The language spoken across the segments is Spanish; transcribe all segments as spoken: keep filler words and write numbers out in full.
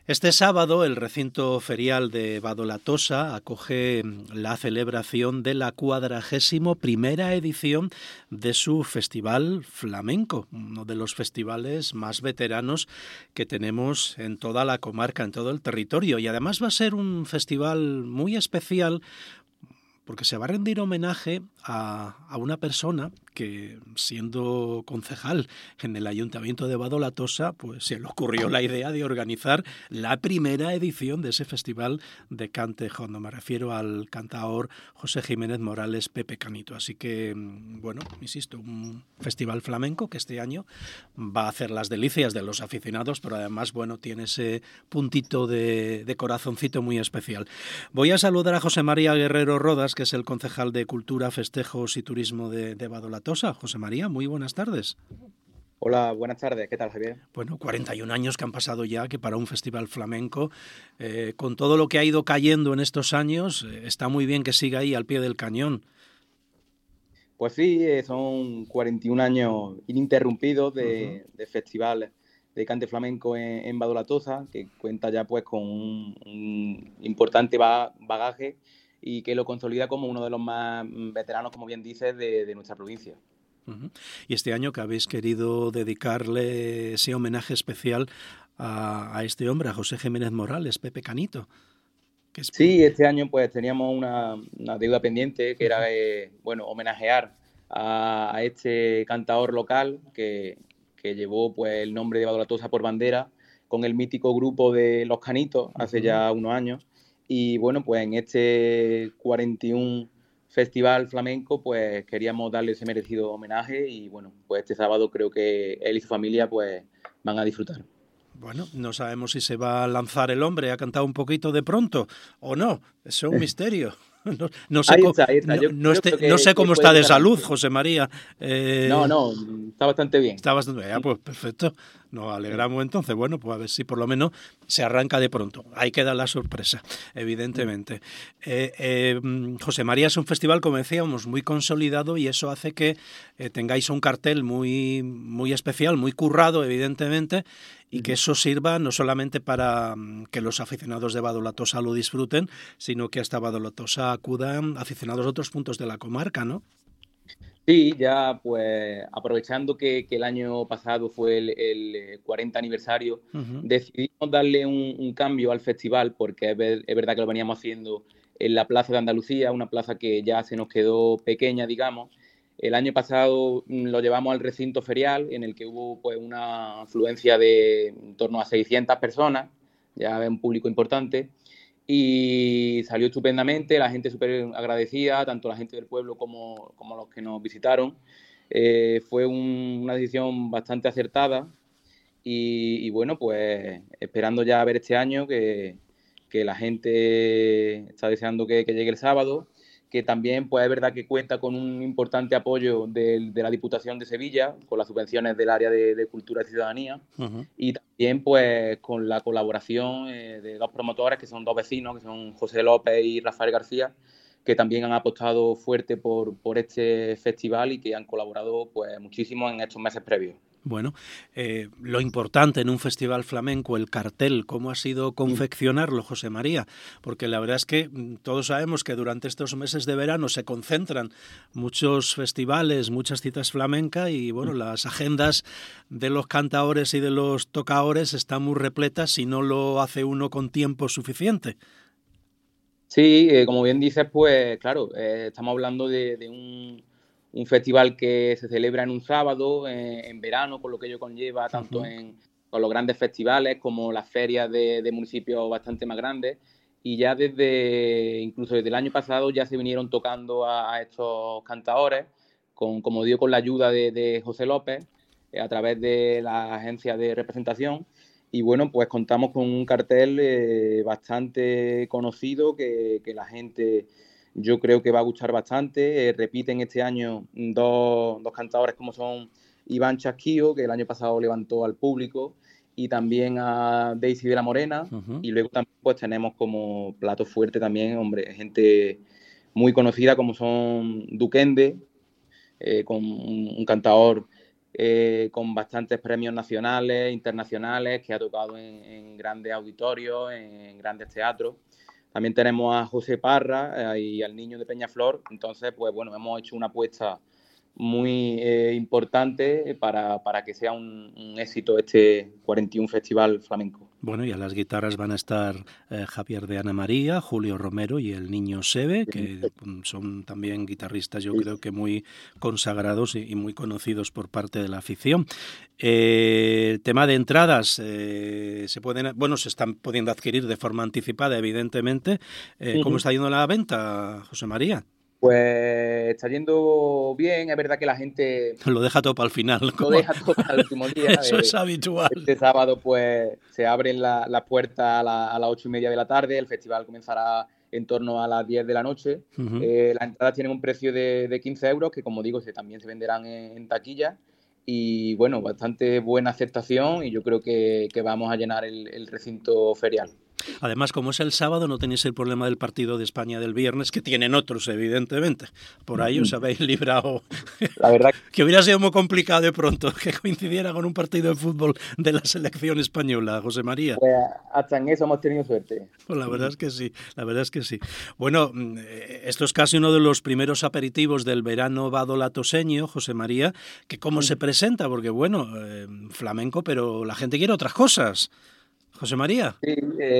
Este sábado el recinto ferial de Badolatosa acoge la celebración de la cuadragésimo primera edición de su Festival Flamenco, uno de los festivales más veteranos que tenemos en toda la comarca, en todo el territorio. Y además va a ser un festival muy especial porque se va a rendir homenaje a, a una persona que, siendo concejal en el Ayuntamiento de Badolatosa, pues se le ocurrió la idea de organizar la primera edición de ese festival de cante jondo. Me refiero al cantaor José Jiménez Morales Pepe Canito. Así que, bueno, insisto, un festival flamenco que este año va a hacer las delicias de los aficionados, pero además, bueno, tiene ese puntito de, de corazoncito muy especial. Voy a saludar a José María Guerrero Rodas, que es el concejal de Cultura, Festejos y Turismo de, de Badolatosa. José María, muy buenas tardes. Hola, buenas tardes. ¿Qué tal, Javier? Bueno, cuarenta y un años que han pasado ya, que para un festival flamenco, eh, con todo lo que ha ido cayendo en estos años, eh, está muy bien que siga ahí al pie del cañón. Pues sí, eh, son cuarenta y un años ininterrumpidos de, uh-huh. de festivales de cante flamenco en, en Badolatosa, que cuenta ya pues con un, un importante bagaje y que lo consolida como uno de los más veteranos, como bien dices, de, de nuestra provincia. Uh-huh. Y este año que habéis querido dedicarle ese homenaje especial a, a este hombre, a José Jiménez Morales, Pepe Canito. Que es... Sí, este año pues teníamos una, una deuda pendiente que uh-huh. era, eh, bueno, homenajear a, a este cantaor local que, que llevó pues el nombre de Badolatosa por bandera con el mítico grupo de Los Canitos hace uh-huh. ya unos años. Y bueno, pues en este cuarenta y uno Festival Flamenco pues queríamos darle ese merecido homenaje y bueno, pues este sábado creo que él y su familia pues van a disfrutar. Bueno, no sabemos si se va a lanzar el hombre, ha cantado un poquito de pronto o no, eso es un misterio. No, no sé, ahí cómo, está, ahí está. Yo, no, no, yo este, que, no sé cómo está de salud, bien. José María. Eh, no, no, está bastante bien. Está bastante bien, ya, pues perfecto. Nos alegramos sí. entonces. Bueno, pues a ver si por lo menos se arranca de pronto. Ahí queda la sorpresa, evidentemente. Mm. Eh, eh, José María es un festival, como decíamos, muy consolidado y eso hace que eh, tengáis un cartel muy, muy especial, muy currado, evidentemente, y mm. que eso sirva no solamente para que los aficionados de Badolatosa lo disfruten, sino que hasta Badolatosa acudan aficionados de otros puntos de la comarca, ¿no? Sí, ya pues aprovechando que, que el año pasado fue el, el cuarenta aniversario, uh-huh. decidimos darle un, un cambio al festival porque es, ver, es verdad que lo veníamos haciendo en la Plaza de Andalucía, una plaza que ya se nos quedó pequeña, digamos. El año pasado lo llevamos al recinto ferial en el que hubo pues una afluencia de en torno a seiscientas personas, ya es un público importante. Y salió estupendamente, la gente súper agradecida, tanto la gente del pueblo como, como los que nos visitaron. Eh, fue un, una decisión bastante acertada y, y bueno, pues esperando ya ver este año que, que la gente está deseando que, que llegue el sábado, que también pues es verdad que cuenta con un importante apoyo de, de la Diputación de Sevilla, con las subvenciones del área de, de Cultura y Ciudadanía, uh-huh. y también pues con la colaboración eh, de dos promotores, que son dos vecinos, que son José López y Rafael García, que también han apostado fuerte por, por este festival y que han colaborado pues muchísimo en estos meses previos. Bueno, eh, lo importante en un festival flamenco, el cartel, ¿cómo ha sido confeccionarlo, José María? Porque la verdad es que todos sabemos que durante estos meses de verano se concentran muchos festivales, muchas citas flamencas y bueno, las agendas de los cantaores y de los tocaores están muy repletas si no lo hace uno con tiempo suficiente. Sí, eh, como bien dices, pues claro, eh, estamos hablando de, de un... un festival que se celebra en un sábado, eh, en verano, con lo que ello conlleva, tanto uh-huh. en con los grandes festivales como las ferias de, de municipios bastante más grandes. Y ya desde, incluso desde el año pasado, ya se vinieron tocando a, a estos cantaores, con, como digo, con la ayuda de, de José López, eh, a través de la agencia de representación. Y bueno, pues contamos con un cartel eh, bastante conocido que, que la gente... Yo creo que va a gustar bastante. Eh, repiten este año dos, dos cantadores como son Iván Chasquío, que el año pasado levantó al público, y también a Daisy de la Morena. Uh-huh. Y luego también pues tenemos como plato fuerte también, hombre, gente muy conocida como son Duquende, eh, con un, un cantador eh, con bastantes premios nacionales, internacionales, que ha tocado en, en grandes auditorios, en, en grandes teatros. También tenemos a José Parra eh, y al Niño de Peñaflor. Entonces, pues bueno, hemos hecho una apuesta muy eh, importante para, para que sea un, un éxito este cuarenta y uno Festival Flamenco. Bueno, y a las guitarras van a estar eh, Javier de Ana María, Julio Romero y el Niño Seve, que son también guitarristas, yo creo que muy consagrados y, y muy conocidos por parte de la afición. Eh, el tema de entradas, eh, se pueden, bueno, se están pudiendo adquirir de forma anticipada, evidentemente. Eh, ¿Cómo está yendo la venta, José María? Pues está yendo bien, es verdad que la gente... Lo deja todo para el final. Lo ¿Cómo? deja todo para el último día. Eso eh, es habitual. Este sábado pues se abren las la puertas a, la, a las ocho y media de la tarde, el festival comenzará en torno a las diez de la noche. Uh-huh. eh, las entradas tienen un precio de, de quince euros, que como digo, se, también se venderán en, en taquilla. Y bueno, bastante buena aceptación y yo creo que, que vamos a llenar el, el recinto ferial. Además, como es el sábado, no tenéis el problema del partido de España del viernes, que tienen otros, evidentemente. Por ahí os habéis librado. La verdad que hubiera sido muy complicado de pronto que coincidiera con un partido de fútbol de la selección española, José María. Pues hasta en eso hemos tenido suerte. Pues la verdad es que sí, la verdad es que sí. Bueno, esto es casi uno de los primeros aperitivos del verano badolatoseño, José María, que cómo se presenta, porque bueno, eh, flamenco, pero la gente quiere otras cosas. José María. Sí,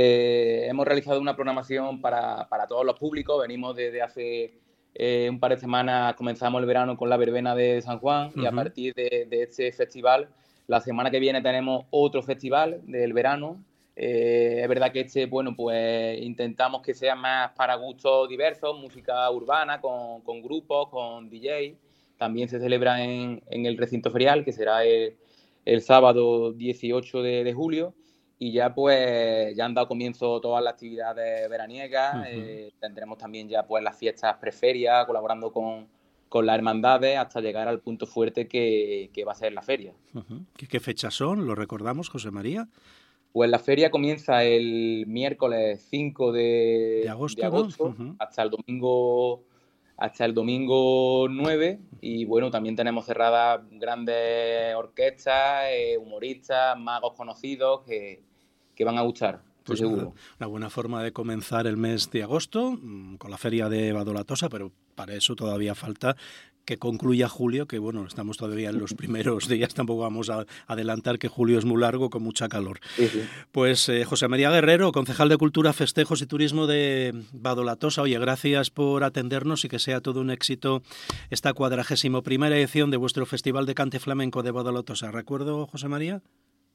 eh, hemos realizado una programación para, para todos los públicos. Venimos desde hace eh, un par de semanas, comenzamos el verano con la verbena de San Juan uh-huh. y a partir de, de este festival, la semana que viene tenemos otro festival del verano. Eh, es verdad que este, bueno, pues intentamos que sea más para gustos diversos, música urbana, con, con grupos, con D J. También se celebra en, en el recinto ferial, que será el, el sábado dieciocho de julio. Y ya pues ya han dado comienzo todas las actividades veraniegas, uh-huh. eh, tendremos también ya pues las fiestas preferias, colaborando con, con las hermandades hasta llegar al punto fuerte que, que va a ser la feria. Uh-huh. ¿Qué, ¿Qué fechas son? ¿Lo recordamos, José María? Pues la feria comienza el miércoles cinco de, de agosto, de agosto ¿no? uh-huh. hasta el domingo hasta el domingo nueve y bueno, también tenemos cerradas grandes orquestas, eh, humoristas, magos conocidos que que van a gustar, pues seguro. Una, una buena forma de comenzar el mes de agosto con la feria de Badolatosa, pero para eso todavía falta que concluya julio, que bueno, estamos todavía en los primeros días, tampoco vamos a adelantar que julio es muy largo con mucha calor. Sí, sí. Pues eh, José María Guerrero, concejal de Cultura, Festejos y Turismo de Badolatosa, oye, gracias por atendernos y que sea todo un éxito esta cuadragésimo primera edición de vuestro Festival de Cante Flamenco de Badolatosa. ¿Recuerdo, José María?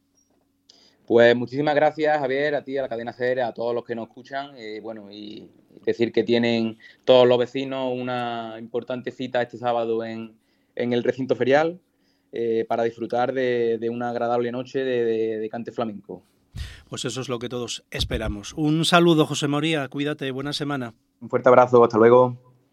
Pues muchísimas gracias, Javier, a ti, a la cadena SER, a todos los que nos escuchan. Eh, bueno, y decir que tienen todos los vecinos una importante cita este sábado en, en el recinto ferial eh, para disfrutar de, de una agradable noche de, de, de cante flamenco. Pues eso es lo que todos esperamos. Un saludo, José María, cuídate, buena semana. Un fuerte abrazo, hasta luego.